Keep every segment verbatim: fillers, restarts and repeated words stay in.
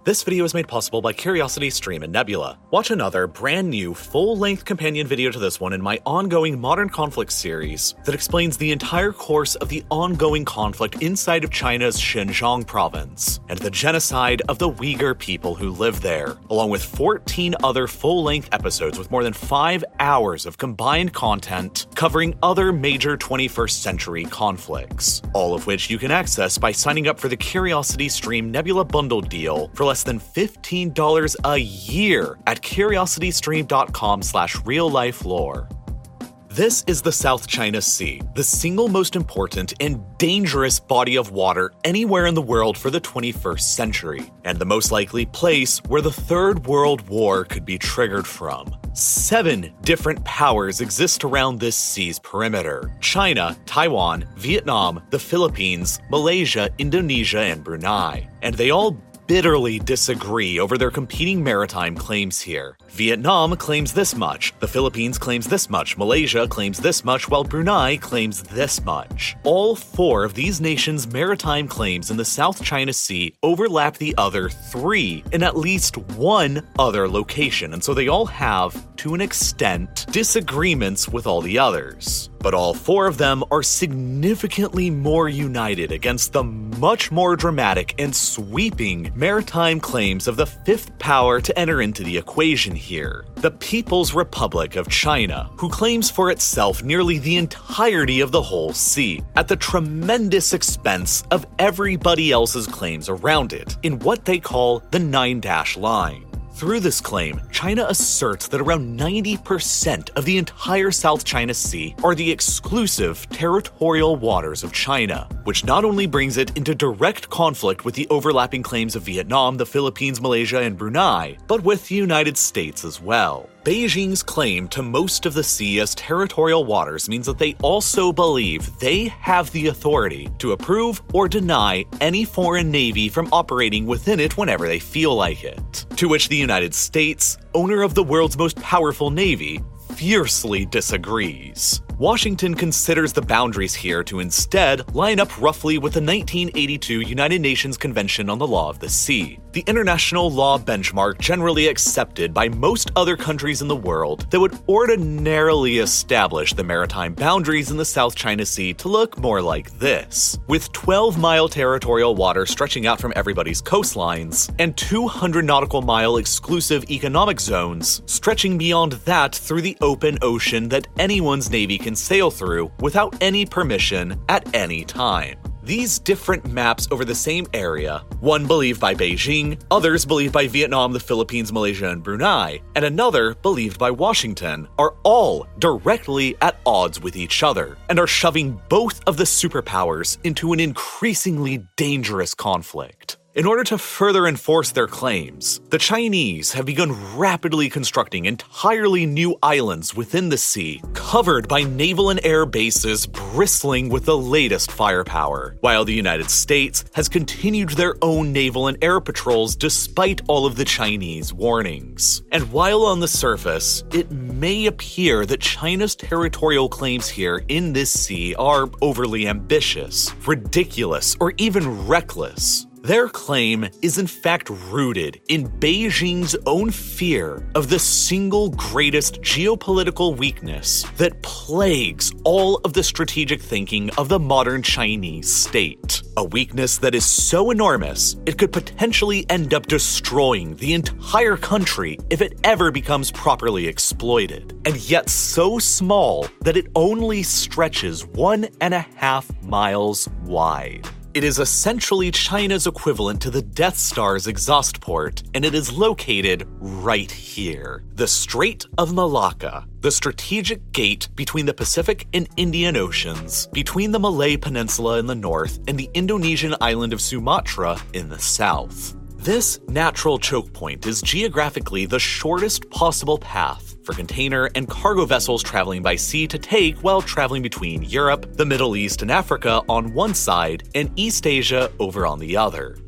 This video is made possible by CuriosityStream and Nebula. Watch another brand new full-length companion video to this one in my ongoing Modern Conflict series that explains the entire course of the ongoing conflict inside of China's Xinjiang province and the genocide of the Uyghur people who live there, along with fourteen other full-length episodes with more than five hours of combined content covering other major twenty-first century conflicts, all of which you can access by signing up for the CuriosityStream Nebula bundle deal for less than fifteen dollars a year at curiositystream.com slash real-life-lore. This is the South China Sea, the single most important and dangerous body of water anywhere in the world for the twenty-first century, and the most likely place where the Third World War could be triggered from. Seven different powers exist around this sea's perimeter: China, Taiwan, Vietnam, the Philippines, Malaysia, Indonesia, and Brunei. And they all bitterly disagree over their competing maritime claims here. Vietnam claims this much, the Philippines claims this much, Malaysia claims this much, while Brunei claims this much. All four of these nations' maritime claims in the South China Sea overlap the other three in at least one other location, and so they all have, to an extent, disagreements with all the others. But all four of them are significantly more united against the much more dramatic and sweeping maritime claims of the fifth power to enter into the equation here, the People's Republic of China, who claims for itself nearly the entirety of the whole sea, at the tremendous expense of everybody else's claims around it, in what they call the Nine-Dash Line. Through this claim, China asserts that around ninety percent of the entire South China Sea are the exclusive territorial waters of China, which not only brings it into direct conflict with the overlapping claims of Vietnam, the Philippines, Malaysia, and Brunei, but with the United States as well. Beijing's claim to most of the sea as territorial waters means that they also believe they have the authority to approve or deny any foreign navy from operating within it whenever they feel like it. To which the United States, owner of the world's most powerful navy, fiercely disagrees. Washington considers the boundaries here to instead line up roughly with the nineteen eighty-two United Nations Convention on the Law of the Sea, the international law benchmark generally accepted by most other countries in the world that would ordinarily establish the maritime boundaries in the South China Sea to look more like this, with twelve-mile territorial water stretching out from everybody's coastlines, and two hundred nautical mile exclusive economic zones stretching beyond that through the open ocean that anyone's navy can sail through without any permission at any time. These different maps over the same area, one believed by Beijing, others believed by Vietnam, the Philippines, Malaysia, and Brunei, and another believed by Washington, are all directly at odds with each other, and are shoving both of the superpowers into an increasingly dangerous conflict. In order to further enforce their claims, the Chinese have begun rapidly constructing entirely new islands within the sea, covered by naval and air bases bristling with the latest firepower, while the United States has continued their own naval and air patrols despite all of the Chinese warnings. And while on the surface, it may appear that China's territorial claims here in this sea are overly ambitious, ridiculous, or even reckless, their claim is in fact rooted in Beijing's own fear of the single greatest geopolitical weakness that plagues all of the strategic thinking of the modern Chinese state. A weakness that is so enormous, it could potentially end up destroying the entire country if it ever becomes properly exploited, and yet so small that it only stretches one and a half miles wide. It is essentially China's equivalent to the Death Star's exhaust port, and it is located right here. The Strait of Malacca, the strategic gate between the Pacific and Indian Oceans, between the Malay Peninsula in the north and the Indonesian island of Sumatra in the south. This natural choke point is geographically the shortest possible path for container and cargo vessels traveling by sea to take while traveling between Europe, the Middle East, and Africa on one side, and East Asia over on the other.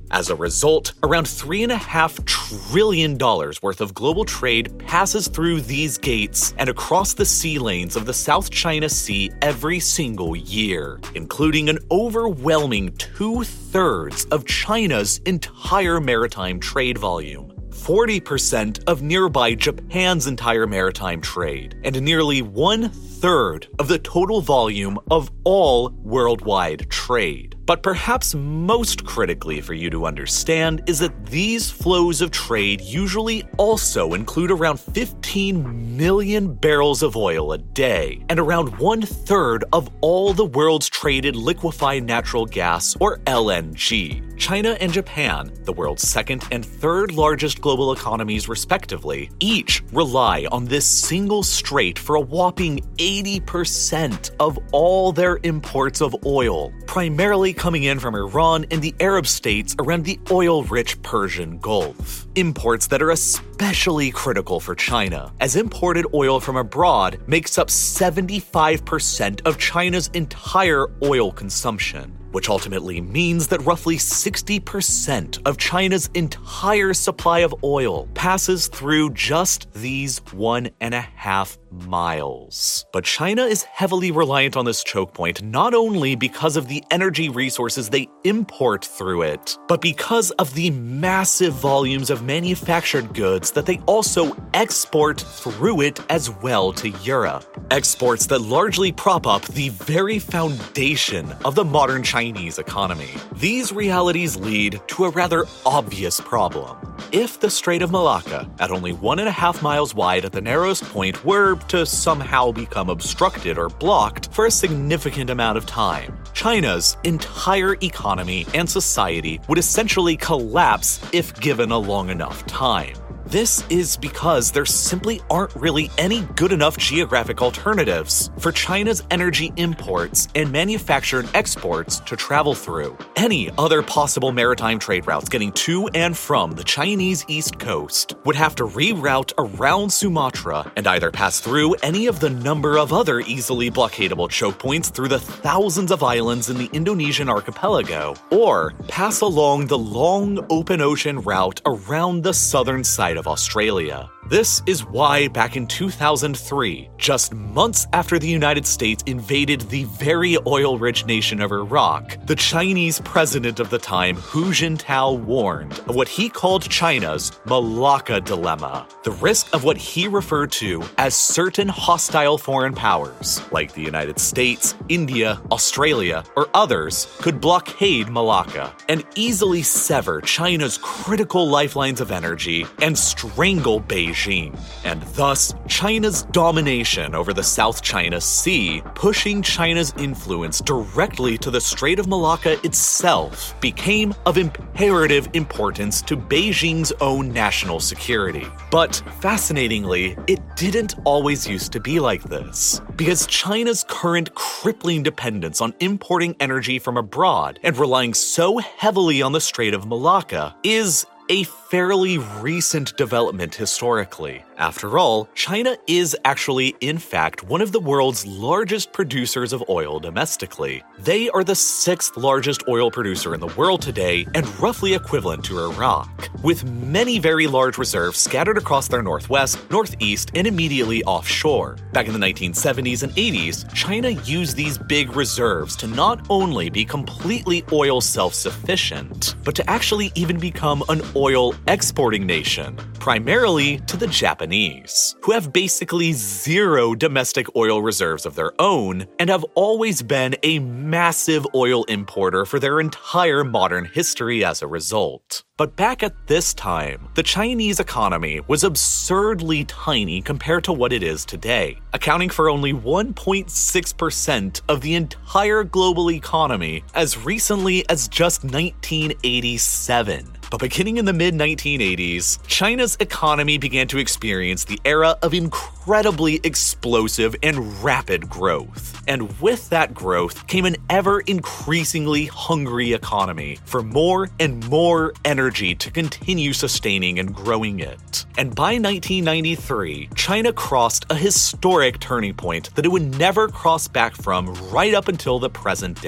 As a result, around three point five trillion dollars worth of global trade passes through these gates and across the sea lanes of the South China Sea every single year, including an overwhelming two-thirds of China's entire maritime trade volume, forty percent of nearby Japan's entire maritime trade, and nearly one-third of the total volume of all worldwide trade. But perhaps most critically for you to understand is that these flows of trade usually also include around fifteen million barrels of oil a day, and around one-third of all the world's traded liquefied natural gas, or L N G. China and Japan, the world's second and third largest global economies respectively, each rely on this single strait for a whopping eighty percent of all their imports of oil, primarily coming in from Iran and the Arab states around the oil-rich Persian Gulf. Imports that are especially critical for China, as imported oil from abroad makes up seventy-five percent of China's entire oil consumption, which ultimately means that roughly sixty percent of China's entire supply of oil passes through just these one and a half miles. But China is heavily reliant on this choke point not only because of the energy resources they import through it, but because of the massive volumes of manufactured goods that they also export through it as well to Europe. Exports that largely prop up the very foundation of the modern Chinese economy. These realities lead to a rather obvious problem. If the Strait of Malacca, at only one and a half miles wide at the narrowest point, were to somehow become obstructed or blocked for a significant amount of time, China's entire economy and society would essentially collapse if given a long enough time. This is because there simply aren't really any good enough geographic alternatives for China's energy imports and manufactured exports to travel through. Any other possible maritime trade routes getting to and from the Chinese east coast would have to reroute around Sumatra and either pass through any of the number of other easily blockadable choke points through the thousands of islands in the Indonesian archipelago, or pass along the long open ocean route around the southern side of Australia. This is why back in two thousand three, just months after the United States invaded the very oil-rich nation of Iraq, the Chinese president of the time, Hu Jintao, warned of what he called China's Malacca dilemma, the risk of what he referred to as certain hostile foreign powers, like the United States, India, Australia, or others, could blockade Malacca and easily sever China's critical lifelines of energy and strangle Beijing. And thus, China's domination over the South China Sea, pushing China's influence directly to the Strait of Malacca itself, became of imperative importance to Beijing's own national security. But fascinatingly, it didn't always used to be like this, because China's current crippling dependence on importing energy from abroad and relying so heavily on the Strait of Malacca is a fairly recent development historically. After all, China is actually, in fact, one of the world's largest producers of oil domestically. They are the sixth largest oil producer in the world today and roughly equivalent to Iraq, with many very large reserves scattered across their northwest, northeast, and immediately offshore. Back in the nineteen seventies and eighties, China used these big reserves to not only be completely oil self-sufficient, but to actually even become an oil exporting nation, primarily to the Japanese, who have basically zero domestic oil reserves of their own and have always been a massive oil importer for their entire modern history as a result. But back at this time, the Chinese economy was absurdly tiny compared to what it is today, accounting for only one point six percent of the entire global economy as recently as just nineteen eighty-seven. But beginning in the mid nineteen eighties, China's economy began to experience the era of incredibly explosive and rapid growth. And with that growth came an ever-increasingly hungry economy for more and more energy to continue sustaining and growing it. And by nineteen ninety-three, China crossed a historic turning point that it would never cross back from right up until the present day.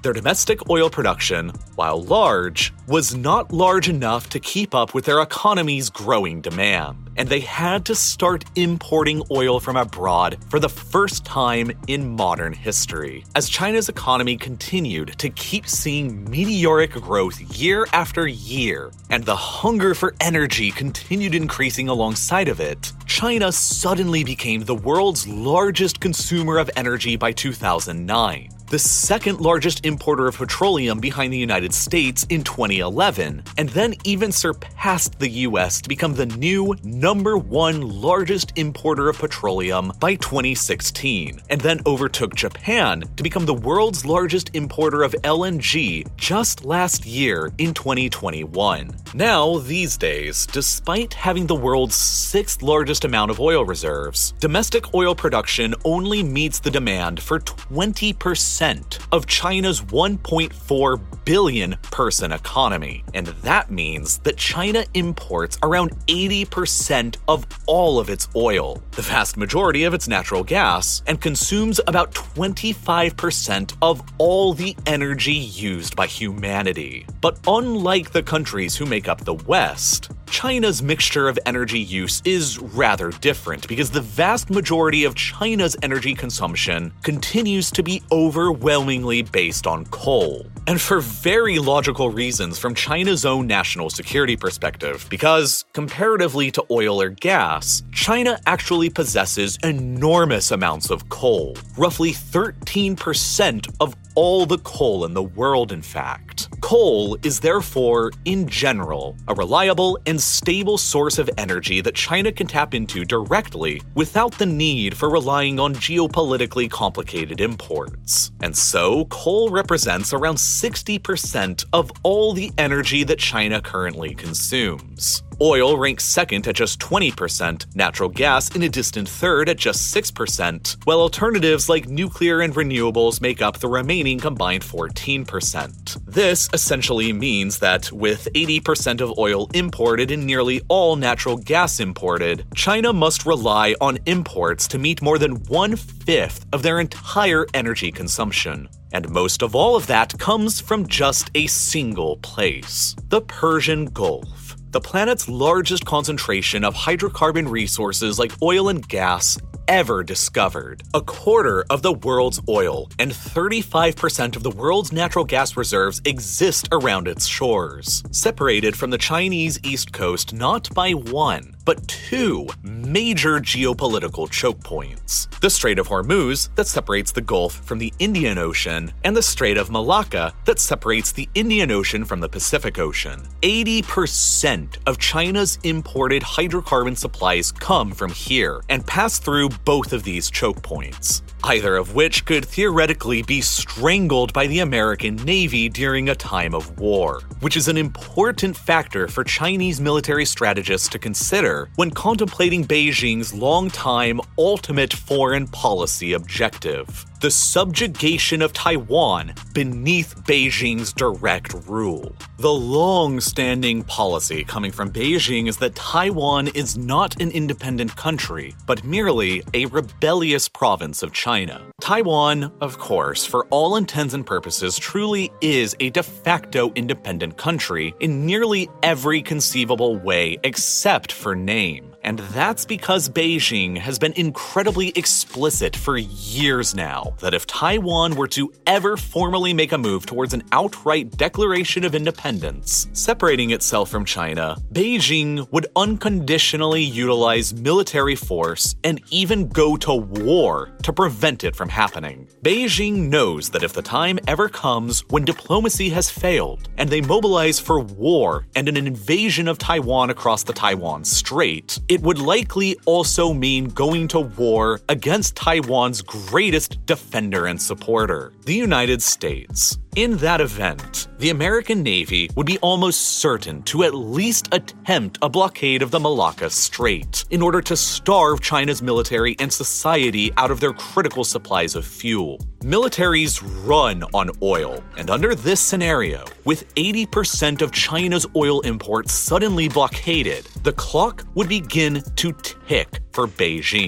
Their domestic oil production, while large, was not large enough to keep up with their economy's growing demand, and they had to start importing oil from abroad for the first time in modern history, as China's economy continued to keep seeing meteoric growth year after year, and the hunger for energy continued increasing alongside of it. China suddenly became the world's largest consumer of energy by two thousand nine, the second largest importer of petroleum behind the United States in twenty eleven, and then even surpassed the U S to become the new number one largest importer of petroleum by twenty sixteen, and then overtook Japan to become the world's largest importer of L N G just last year in twenty twenty-one. Now, these days, despite having the world's sixth largest amount of oil reserves, domestic oil production only meets the demand for twenty percent of China's one point four billion person economy, and that means that China imports around eighty percent of all of its oil, the vast majority of its natural gas, and consumes about twenty-five percent of all the energy used by humanity. But unlike the countries who make up the West, China's mixture of energy use is rather different because the vast majority of China's energy consumption continues to be overwhelmingly based on coal. And for very logical reasons from China's own national security perspective, because comparatively to oil or gas, China actually possesses enormous amounts of coal, roughly thirteen percent of all the coal in the world, in fact. Coal is therefore, in general, a reliable and stable source of energy that China can tap into directly without the need for relying on geopolitically complicated imports. And so, coal represents around sixty percent of all the energy that China currently consumes. Oil ranks second at just twenty percent, natural gas in a distant third at just six percent, while alternatives like nuclear and renewables make up the remaining combined fourteen percent. This essentially means that, with eighty percent of oil imported and nearly all natural gas imported, China must rely on imports to meet more than one-fifth of their entire energy consumption. And most of all of that comes from just a single place: the Persian Gulf, the planet's largest concentration of hydrocarbon resources like oil and gas ever discovered. A quarter of the world's oil and thirty-five percent of the world's natural gas reserves exist around its shores, separated from the Chinese east coast not by one, but two major geopolitical choke points: the Strait of Hormuz that separates the Gulf from the Indian Ocean, and the Strait of Malacca that separates the Indian Ocean from the Pacific Ocean. eighty percent of China's imported hydrocarbon supplies come from here and pass through both of these choke points, either of which could theoretically be strangled by the American Navy during a time of war, which is an important factor for Chinese military strategists to consider when contemplating Beijing's long-time ultimate foreign policy objective: the subjugation of Taiwan beneath Beijing's direct rule. The long-standing policy coming from Beijing is that Taiwan is not an independent country, but merely a rebellious province of China. Taiwan, of course, for all intents and purposes, truly is a de facto independent country in nearly every conceivable way except for name. And that's because Beijing has been incredibly explicit for years now that if Taiwan were to ever formally make a move towards an outright declaration of independence, separating itself from China, Beijing would unconditionally utilize military force and even go to war to prevent it from happening. Beijing knows that if the time ever comes when diplomacy has failed and they mobilize for war and an invasion of Taiwan across the Taiwan Strait, it would likely also mean going to war against Taiwan's greatest defender and supporter, the United States. In that event, the American Navy would be almost certain to at least attempt a blockade of the Malacca Strait in order to starve China's military and society out of their critical supplies of fuel. Militaries run on oil, and under this scenario, with eighty percent of China's oil imports suddenly blockaded, the clock would begin to tick for Beijing.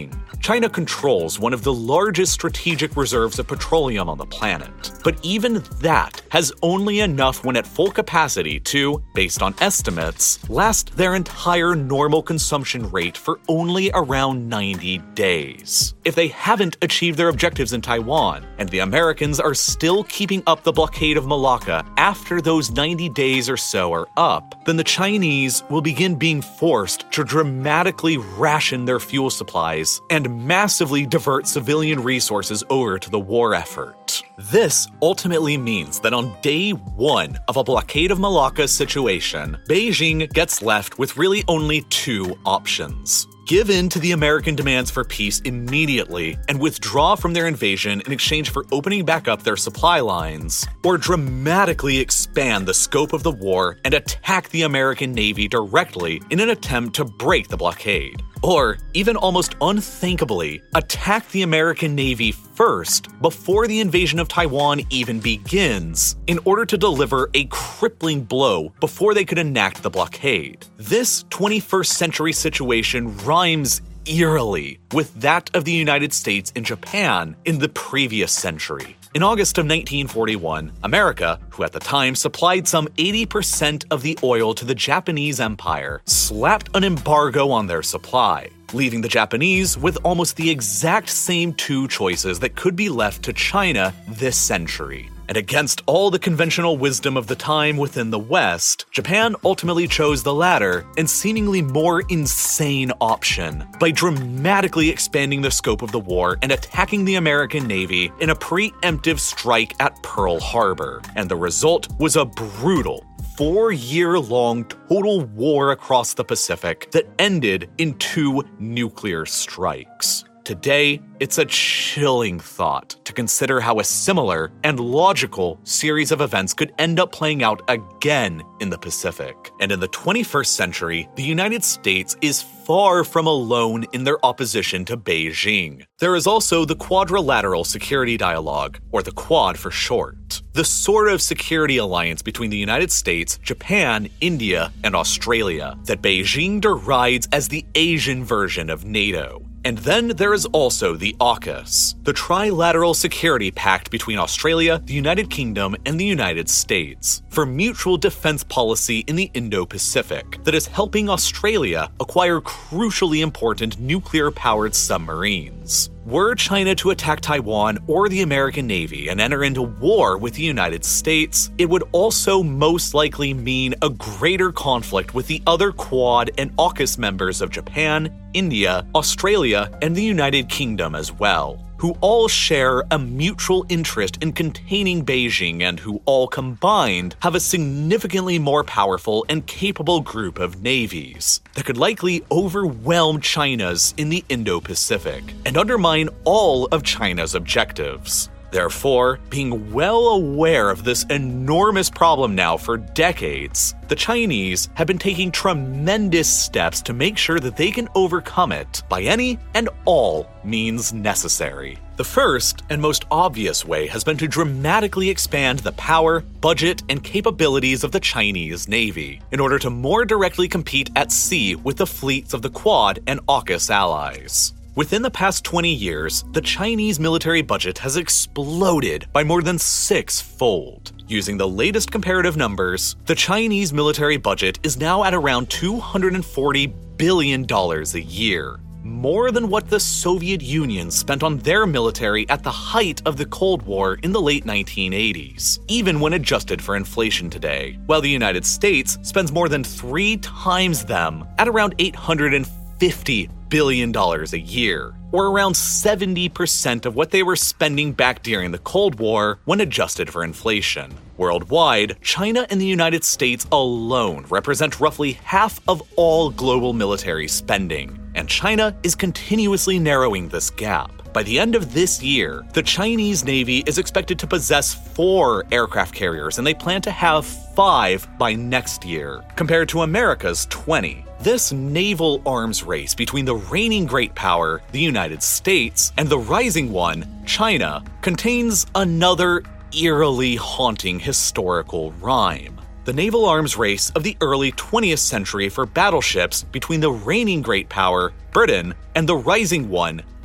China controls one of the largest strategic reserves of petroleum on the planet. But even that has only enough when at full capacity to, based on estimates, last their entire normal consumption rate for only around ninety days. If they haven't achieved their objectives in Taiwan, and the Americans are still keeping up the blockade of Malacca after those ninety days or so are up, then the Chinese will begin being forced to dramatically ration their fuel supplies and massively divert civilian resources over to the war effort. This ultimately means that on day one of a blockade of Malacca situation, Beijing gets left with really only two options. Give in to the American demands for peace immediately and withdraw from their invasion in exchange for opening back up their supply lines, or dramatically expand the scope of the war and attack the American Navy directly in an attempt to break the blockade. Or, even almost unthinkably, attack the American Navy first before the invasion of Taiwan even begins, in order to deliver a crippling blow before they could enact the blockade. This twenty-first century situation rhymes eerily with that of the United States and Japan in the previous century. In August of nineteen forty-one, America, who at the time supplied some eighty percent of the oil to the Japanese Empire, slapped an embargo on their supply, leaving the Japanese with almost the exact same two choices that could be left to China this century. And against all the conventional wisdom of the time within the West, Japan ultimately chose the latter and seemingly more insane option by dramatically expanding the scope of the war and attacking the American Navy in a preemptive strike at Pearl Harbor. And the result was a brutal, four-year-long total war across the Pacific that ended in two nuclear strikes. Today, it's a chilling thought to consider how a similar and logical series of events could end up playing out again in the Pacific. And in the twenty-first century, the United States is far from alone in their opposition to Beijing. There is also the Quadrilateral Security Dialogue, or the Quad for short, the sort of security alliance between the United States, Japan, India, and Australia that Beijing derides as the Asian version of NATO. And then there is also the AUKUS, the Trilateral Security Pact between Australia, the United Kingdom, and the United States, for mutual defense policy in the Indo-Pacific that is helping Australia acquire crucially important nuclear-powered submarines. Were China to attack Taiwan or the American Navy and enter into war with the United States, it would also most likely mean a greater conflict with the other Quad and AUKUS members of Japan, India, Australia, and the United Kingdom as well, who all share a mutual interest in containing Beijing and who all combined have a significantly more powerful and capable group of navies that could likely overwhelm China's in the Indo-Pacific and undermine all of China's objectives. Therefore, being well aware of this enormous problem now for decades, the Chinese have been taking tremendous steps to make sure that they can overcome it by any and all means necessary. The first and most obvious way has been to dramatically expand the power, budget, and capabilities of the Chinese Navy in order to more directly compete at sea with the fleets of the Quad and AUKUS allies. Within the past twenty years, the Chinese military budget has exploded by more than six-fold. Using the latest comparative numbers, the Chinese military budget is now at around two hundred forty billion dollars a year, more than what the Soviet Union spent on their military at the height of the Cold War in the late nineteen eighties, even when adjusted for inflation today, while the United States spends more than three times them at around eight hundred fifty billion dollars a year, or around seventy percent of what they were spending back during the Cold War when adjusted for inflation. Worldwide, China and the United States alone represent roughly half of all global military spending, and China is continuously narrowing this gap. By the end of this year, the Chinese Navy is expected to possess four aircraft carriers, and they plan to have five by next year, compared to America's twenty. This naval arms race between the reigning great power, the United States, and the rising one, China, contains another eerily haunting historical rhyme. The naval arms race of the early twentieth century for battleships between the reigning great power, Britain, and the rising one,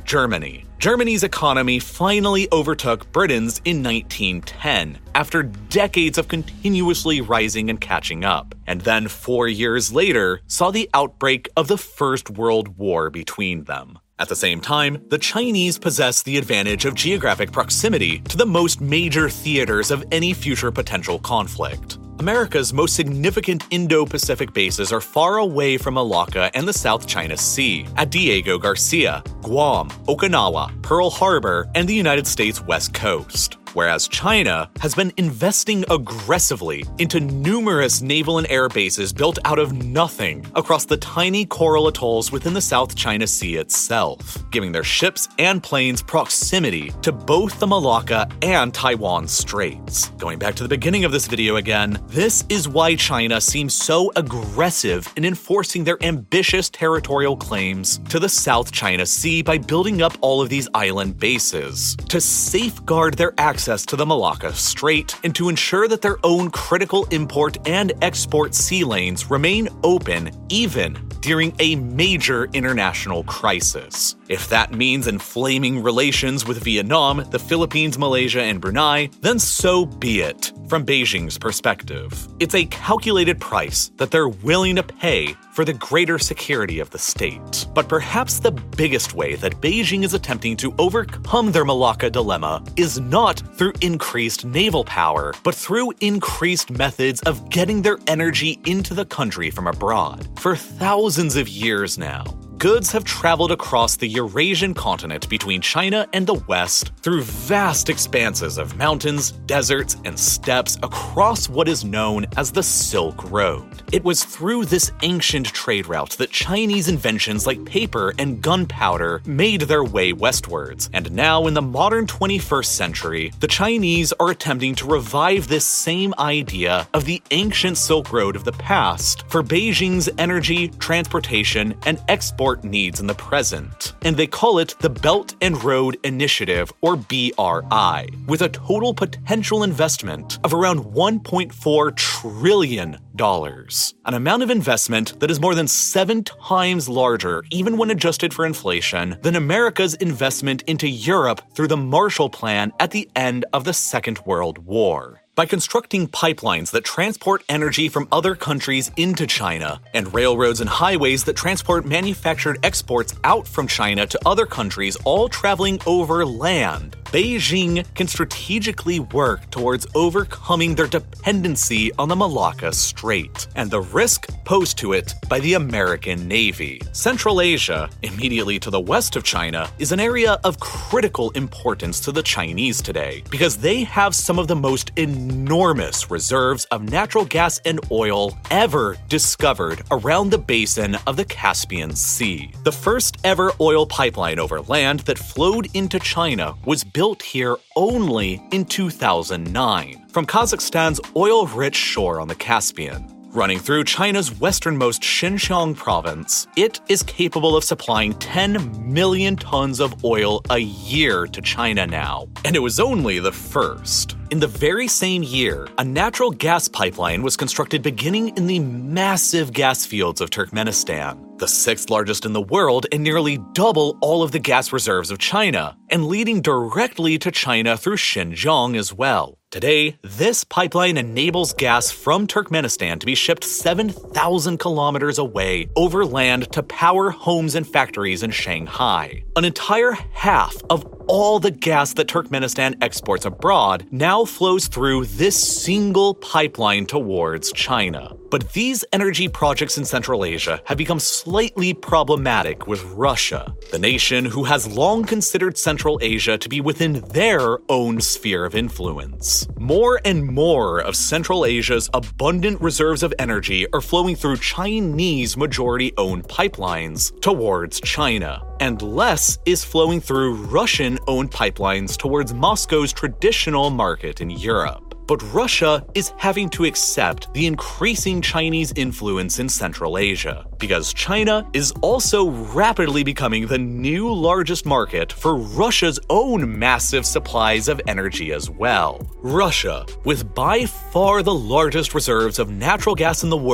Germany. Germany's economy finally overtook Britain's in nineteen ten, after decades of continuously rising and catching up, and then four years later saw the outbreak of the First World War between them. At the same time, the Chinese possess the advantage of geographic proximity to the most major theaters of any future potential conflict. America's most significant Indo-Pacific bases are far away from Malacca and the South China Sea, at Diego Garcia, Guam, Okinawa, Pearl Harbor, and the United States West Coast. Whereas China has been investing aggressively into numerous naval and air bases built out of nothing across the tiny coral atolls within the South China Sea itself, giving their ships and planes proximity to both the Malacca and Taiwan Straits. Going back to the beginning of this video again, this is why China seems so aggressive in enforcing their ambitious territorial claims to the South China Sea by building up all of these island bases, to safeguard their access access to the Malacca Strait and to ensure that their own critical import and export sea lanes remain open even during a major international crisis. If that means inflaming relations with Vietnam, the Philippines, Malaysia, and Brunei, then so be it, from Beijing's perspective. It's a calculated price that they're willing to pay for the greater security of the state. But perhaps the biggest way that Beijing is attempting to overcome their Malacca dilemma is not through increased naval power, but through increased methods of getting their energy into the country from abroad. For thousands of years now, goods have traveled across the Eurasian continent between China and the West through vast expanses of mountains, deserts, and steppes across what is known as the Silk Road. It was through this ancient trade route that Chinese inventions like paper and gunpowder made their way westwards, and now in the modern twenty-first century, the Chinese are attempting to revive this same idea of the ancient Silk Road of the past for Beijing's energy, transportation, and export needs in the present, and they call it the Belt and Road Initiative, or B R I, with a total potential investment of around one point four trillion dollars, an amount of investment that is more than seven times larger, even when adjusted for inflation, than America's investment into Europe through the Marshall Plan at the end of the Second World War. By constructing pipelines that transport energy from other countries into China, and railroads and highways that transport manufactured exports out from China to other countries, all traveling over land, Beijing can strategically work towards overcoming their dependency on the Malacca Strait and the risk posed to it by the American Navy. Central Asia, immediately to the west of China, is an area of critical importance to the Chinese today because they have some of the most enormous reserves of natural gas and oil ever discovered around the basin of the Caspian Sea. The first ever oil pipeline over land that flowed into China was built built here only in two thousand nine, from Kazakhstan's oil-rich shore on the Caspian. Running through China's westernmost Xinjiang province, it is capable of supplying ten million tons of oil a year to China now, and it was only the first. In the very same year, a natural gas pipeline was constructed beginning in the massive gas fields of Turkmenistan, the sixth largest in the world and nearly double all of the gas reserves of China, and leading directly to China through Xinjiang as well. Today, this pipeline enables gas from Turkmenistan to be shipped seven thousand kilometers away over land to power homes and factories in Shanghai. An entire half of all the gas that Turkmenistan exports abroad now flows through this single pipeline towards China. But these energy projects in Central Asia have become slightly problematic with Russia, the nation who has long considered Central Asia to be within their own sphere of influence. More and more of Central Asia's abundant reserves of energy are flowing through Chinese majority-owned pipelines towards China, and less is flowing through Russian-owned pipelines towards Moscow's traditional market in Europe. But Russia is having to accept the increasing Chinese influence in Central Asia, because China is also rapidly becoming the new largest market for Russia's own massive supplies of energy as well. Russia, with by far the largest reserves of natural gas in the world,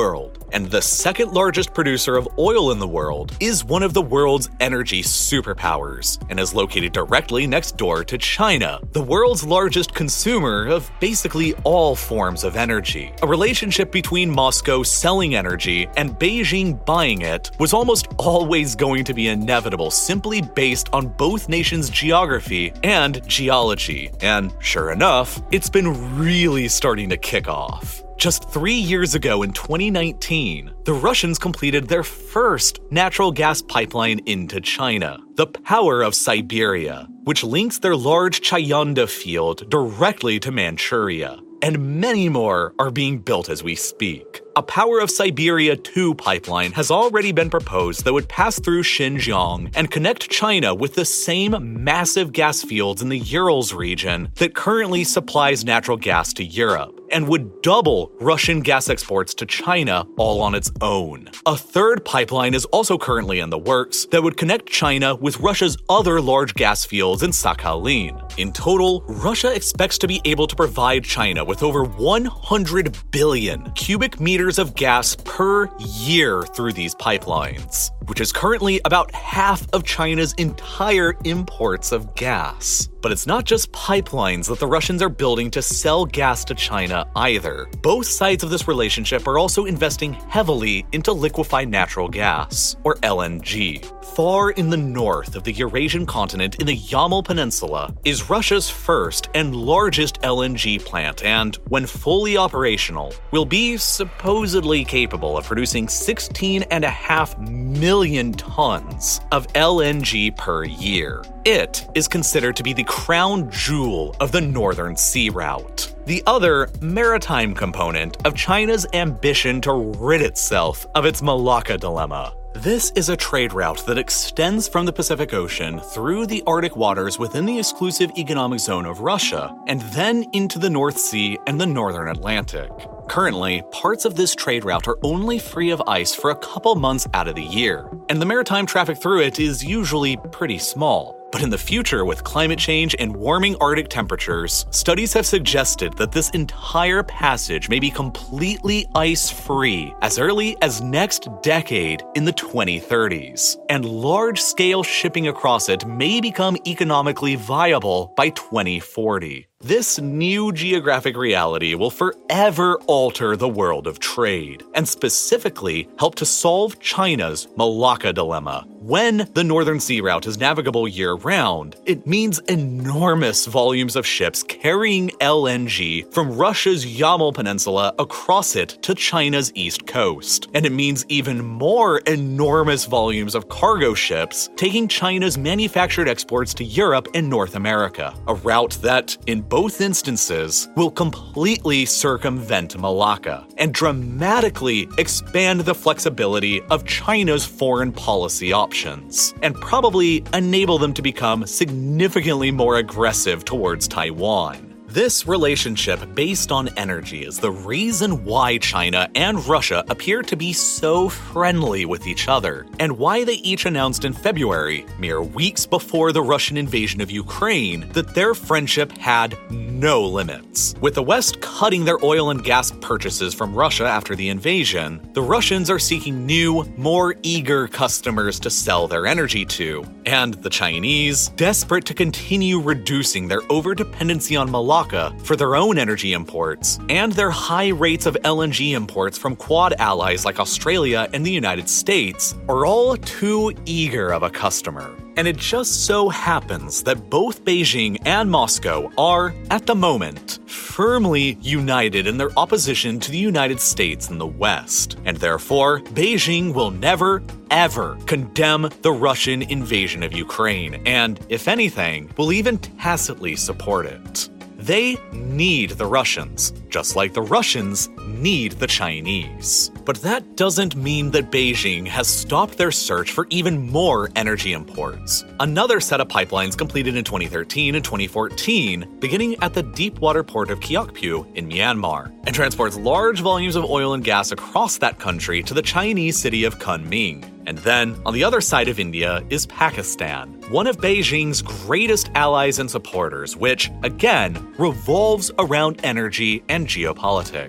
and the second largest producer of oil in the world, is one of the world's energy superpowers and is located directly next door to China, the world's largest consumer of basically all forms of energy. A relationship between Moscow selling energy and Beijing buying it was almost always going to be inevitable, simply based on both nations' geography and geology. And sure enough, it's been really starting to kick off. Just three years ago in twenty nineteen, the Russians completed their first natural gas pipeline into China, the Power of Siberia, which links their large Chayanda field directly to Manchuria. And many more are being built as we speak. A Power of Siberia two pipeline has already been proposed that would pass through Xinjiang and connect China with the same massive gas fields in the Urals region that currently supplies natural gas to Europe, and would double Russian gas exports to China all on its own. A third pipeline is also currently in the works that would connect China with Russia's other large gas fields in Sakhalin. In total, Russia expects to be able to provide China with over one hundred billion cubic meters of gas per year through these pipelines, which is currently about half of China's entire imports of gas. But it's not just pipelines that the Russians are building to sell gas to China either. Both sides of this relationship are also investing heavily into liquefied natural gas, or L N G. Far in the north of the Eurasian continent in the Yamal Peninsula is Russia's first and largest L N G plant, and when fully operational, will be supposedly capable of producing sixteen and a half million tons of L N G per year. It is considered to be the crown jewel of the Northern Sea Route, the other maritime component of China's ambition to rid itself of its Malacca dilemma. This is a trade route that extends from the Pacific Ocean through the Arctic waters within the exclusive economic zone of Russia, and then into the North Sea and the Northern Atlantic. Currently, parts of this trade route are only free of ice for a couple months out of the year, and the maritime traffic through it is usually pretty small. But in the future, with climate change and warming Arctic temperatures, studies have suggested that this entire passage may be completely ice-free as early as next decade in the twenty thirties, and large-scale shipping across it may become economically viable by twenty forty. This new geographic reality will forever alter the world of trade, and specifically help to solve China's Malacca dilemma. When the Northern Sea Route is navigable year-round, it means enormous volumes of ships carrying L N G from Russia's Yamal Peninsula across it to China's east coast. And it means even more enormous volumes of cargo ships taking China's manufactured exports to Europe and North America, a route that, in both instances, will completely circumvent Malacca and dramatically expand the flexibility of China's foreign policy options, and probably enable them to become significantly more aggressive towards Taiwan. This relationship based on energy is the reason why China and Russia appear to be so friendly with each other, and why they each announced in February, mere weeks before the Russian invasion of Ukraine, that their friendship had no limits. With the West cutting their oil and gas purchases from Russia after the invasion, the Russians are seeking new, more eager customers to sell their energy to, and the Chinese, desperate to continue reducing their overdependency on Malacca for their own energy imports, and their high rates of L N G imports from Quad allies like Australia and the United States, are all too eager of a customer. And it just so happens that both Beijing and Moscow are, at the moment, firmly united in their opposition to the United States and the West. And therefore, Beijing will never, ever condemn the Russian invasion of Ukraine, and, if anything, will even tacitly support it. They need the Russians, just like the Russians need the Chinese. But that doesn't mean that Beijing has stopped their search for even more energy imports. Another set of pipelines completed in twenty thirteen and twenty fourteen, beginning at the deepwater port of Kiokpyu in Myanmar, and transports large volumes of oil and gas across that country to the Chinese city of Kunming. And then, on the other side of India is Pakistan, one of Beijing's greatest allies and supporters, which, again, revolves around energy and geopolitics.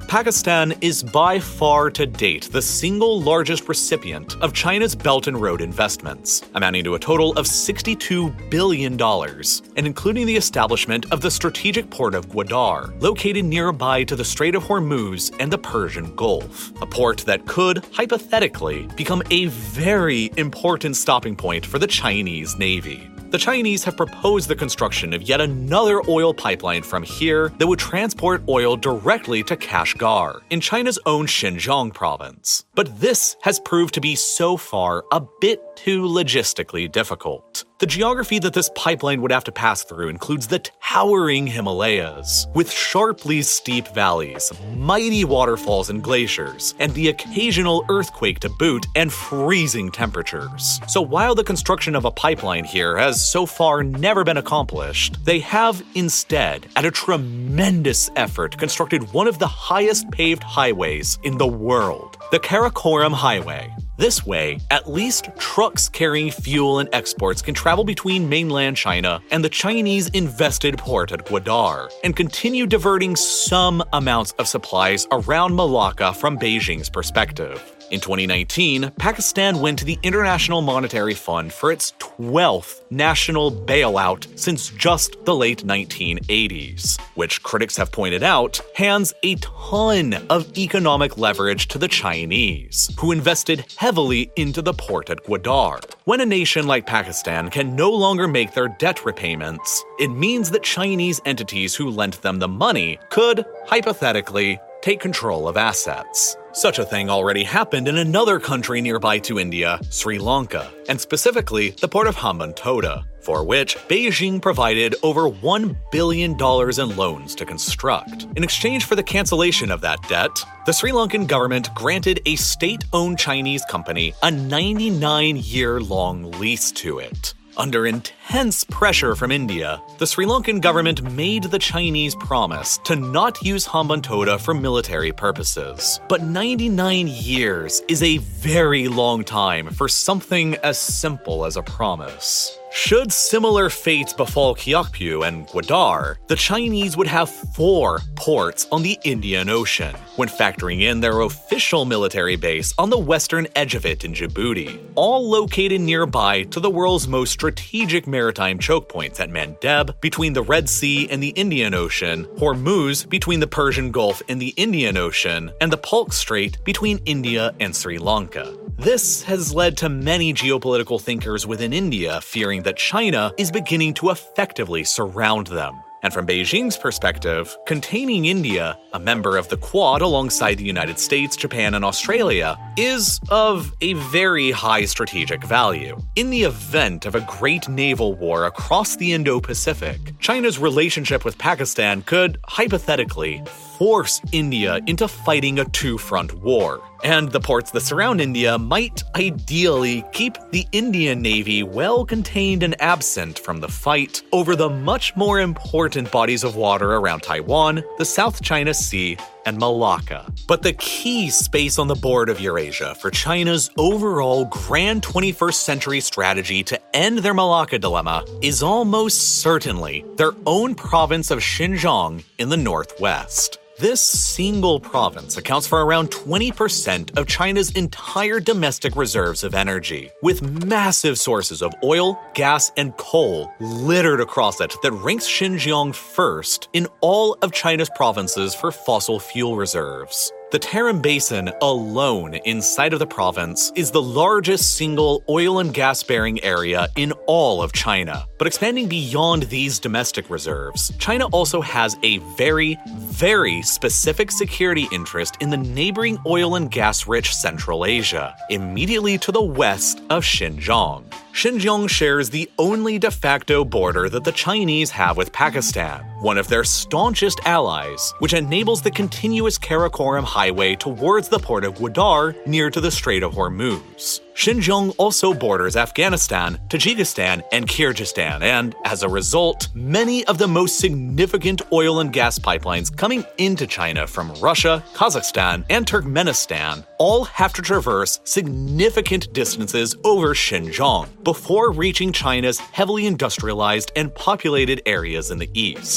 Pakistan is by far to date the single largest recipient of China's Belt and Road investments, amounting to a total of sixty-two billion dollars, and including the establishment of the strategic port of Gwadar, located nearby to the Strait of Hormuz and the Persian Gulf, a port that could, hypothetically, become a very important stopping point for the Chinese Navy. The Chinese have proposed the construction of yet another oil pipeline from here that would transport oil directly to Kashgar, in China's own Xinjiang province. But this has proved to be so far a bit too logistically difficult. The geography that this pipeline would have to pass through includes the towering Himalayas, with sharply steep valleys, mighty waterfalls and glaciers, and the occasional earthquake to boot, and freezing temperatures. So while the construction of a pipeline here has so far never been accomplished, they have instead, at a tremendous effort, constructed one of the highest paved highways in the world, the Karakoram Highway. This way, at least trucks carrying fuel and exports can travel between mainland China and the Chinese-invested port at Gwadar, and continue diverting some amounts of supplies around Malacca from Beijing's perspective. In twenty nineteen, Pakistan went to the International Monetary Fund for its twelfth national bailout since just the late nineteen eighties, which critics have pointed out hands a ton of economic leverage to the Chinese, who invested heavily into the port at Gwadar. When a nation like Pakistan can no longer make their debt repayments, it means that Chinese entities who lent them the money could, hypothetically, take control of assets. Such a thing already happened in another country nearby to India, Sri Lanka, and specifically the port of Hambantota, for which Beijing provided over one billion dollars in loans to construct. In exchange for the cancellation of that debt, the Sri Lankan government granted a state-owned Chinese company a ninety-nine year long lease to it. Under intense pressure from India, the Sri Lankan government made the Chinese promise to not use Hambantota for military purposes. But ninety-nine years is a very long time for something as simple as a promise. Should similar fates befall Kiokpyu and Gwadar, the Chinese would have four ports on the Indian Ocean, when factoring in their official military base on the western edge of it in Djibouti, all located nearby to the world's most strategic maritime choke points at Mandeb between the Red Sea and the Indian Ocean, Hormuz between the Persian Gulf and the Indian Ocean, and the Palk Strait between India and Sri Lanka. This has led to many geopolitical thinkers within India fearing that China is beginning to effectively surround them. And from Beijing's perspective, containing India, a member of the Quad alongside the United States, Japan, and Australia, is of a very high strategic value. In the event of a great naval war across the Indo-Pacific, China's relationship with Pakistan could, hypothetically, force India into fighting a two-front war. And the ports that surround India might ideally keep the Indian Navy well contained and absent from the fight over the much more important bodies of water around Taiwan, the South China Sea, and Malacca. But the key space on the board of Eurasia for China's overall grand twenty-first century strategy to end their Malacca dilemma is almost certainly their own province of Xinjiang in the northwest. This single province accounts for around twenty percent of China's entire domestic reserves of energy, with massive sources of oil, gas, and coal littered across it that ranks Xinjiang first in all of China's provinces for fossil fuel reserves. The Tarim Basin alone inside of the province is the largest single oil and gas-bearing area in all of China. But expanding beyond these domestic reserves, China also has a very, very specific security interest in the neighboring oil and gas-rich Central Asia, immediately to the west of Xinjiang. Xinjiang shares the only de facto border that the Chinese have with Pakistan, one of their staunchest allies, which enables the continuous Karakoram highway towards the port of Gwadar near to the Strait of Hormuz. Xinjiang also borders Afghanistan, Tajikistan, and Kyrgyzstan, and, as a result, many of the most significant oil and gas pipelines coming into China from Russia, Kazakhstan, and Turkmenistan all have to traverse significant distances over Xinjiang before reaching China's heavily industrialized and populated areas in the east.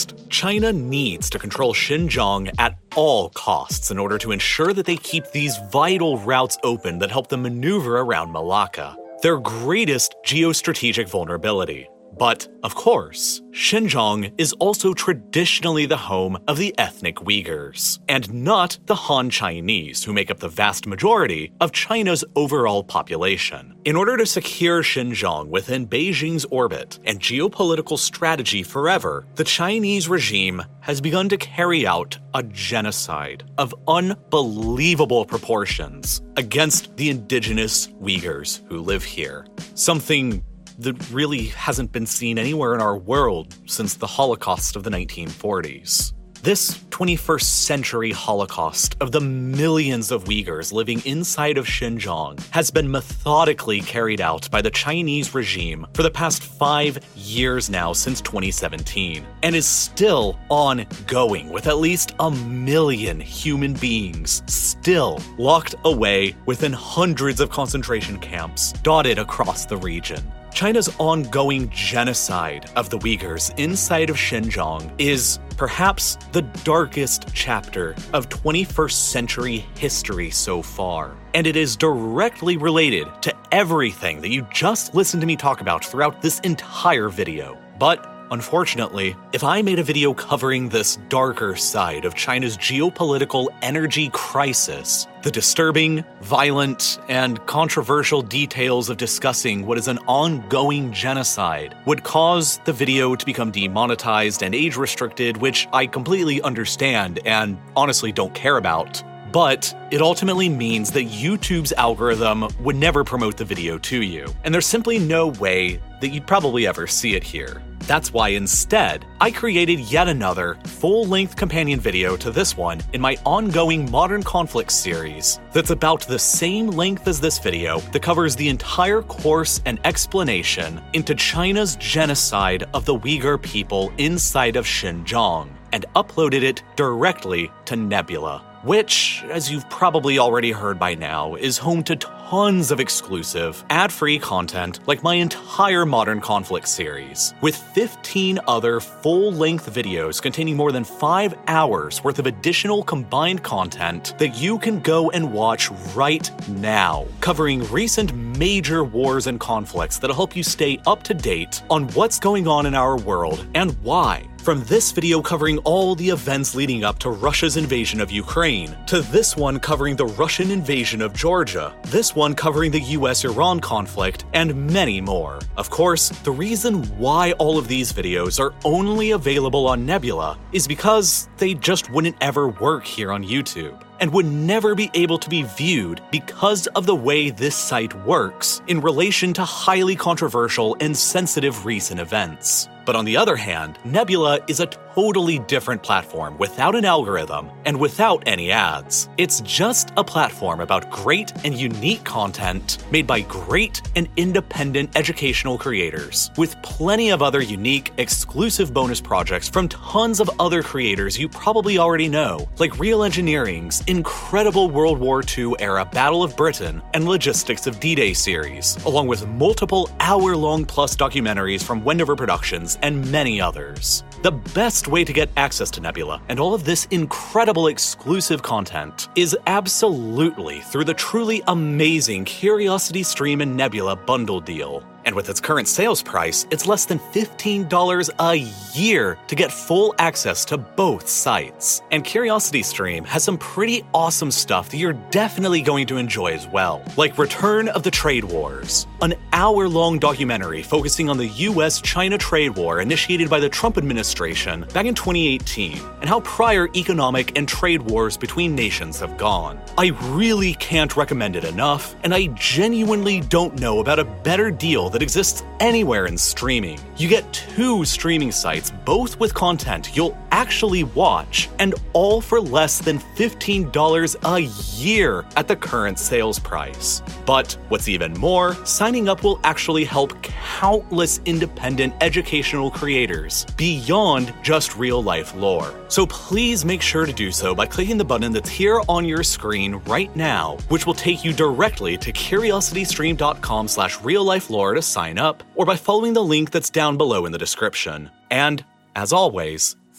First, China needs to control Xinjiang at all costs in order to ensure that they keep these vital routes open that help them maneuver around Malacca, their greatest geostrategic vulnerability. But, of course, Xinjiang is also traditionally the home of the ethnic Uyghurs, and not the Han Chinese, who make up the vast majority of China's overall population. In order to secure Xinjiang within Beijing's orbit and geopolitical strategy forever, the Chinese regime has begun to carry out a genocide of unbelievable proportions against the indigenous Uyghurs who live here. Something that really hasn't been seen anywhere in our world since the Holocaust of the nineteen forties. This twenty-first century Holocaust of the millions of Uyghurs living inside of Xinjiang has been methodically carried out by the Chinese regime for the past five years now, since twenty seventeen, and is still ongoing, with at least a million human beings still locked away within hundreds of concentration camps dotted across the region. China's ongoing genocide of the Uyghurs inside of Xinjiang is perhaps the darkest chapter of twenty-first century history so far, and it is directly related to everything that you just listened to me talk about throughout this entire video. But unfortunately, if I made a video covering this darker side of China's geopolitical energy crisis, the disturbing, violent, and controversial details of discussing what is an ongoing genocide would cause the video to become demonetized and age-restricted, which I completely understand and honestly don't care about. But it ultimately means that YouTube's algorithm would never promote the video to you, and there's simply no way that you'd probably ever see it here. That's why instead, I created yet another full-length companion video to this one in my ongoing Modern Conflicts series that's about the same length as this video that covers the entire course and explanation into China's genocide of the Uyghur people inside of Xinjiang, and uploaded it directly to Nebula, which, as you've probably already heard by now, is home to tons of exclusive, ad-free content like my entire Modern Conflict series, with fifteen other full-length videos containing more than five hours worth of additional combined content that you can go and watch right now, covering recent major wars and conflicts that'll help you stay up to date on what's going on in our world and why. From this video covering all the events leading up to Russia's invasion of Ukraine, to this one covering the Russian invasion of Georgia, this one covering the U S Iran conflict, and many more. Of course, the reason why all of these videos are only available on Nebula is because they just wouldn't ever work here on YouTube, and would never be able to be viewed because of the way this site works in relation to highly controversial and sensitive recent events. But on the other hand, Nebula is a totally different platform without an algorithm and without any ads. It's just a platform about great and unique content made by great and independent educational creators, with plenty of other unique, exclusive bonus projects from tons of other creators you probably already know, like Real Engineering's incredible World War Two era Battle of Britain and Logistics of D-Day series, along with multiple hour-long plus documentaries from Wendover Productions and many others. The best way to get access to Nebula and all of this incredible exclusive content is absolutely through the truly amazing Curiosity Stream and Nebula bundle deal. And with its current sales price, it's less than fifteen dollars a year to get full access to both sites. And Curiosity Stream has some pretty awesome stuff that you're definitely going to enjoy as well, like Return of the Trade Wars, an hour-long documentary focusing on the U S China trade war initiated by the Trump administration back in twenty eighteen, and how prior economic and trade wars between nations have gone. I really can't recommend it enough, and I genuinely don't know about a better deal that exists anywhere in streaming. You get two streaming sites, both with content you'll actually watch, and all for less than fifteen dollars a year at the current sales price. But what's even more, signing up will actually help countless independent educational creators beyond just real-life lore. So please make sure to do so by clicking the button that's here on your screen right now, which will take you directly to curiositystream.com slash real-life-lore to sign up, or by following the link that's down below in the description. And, as always,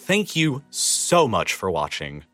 Thank you so much for watching.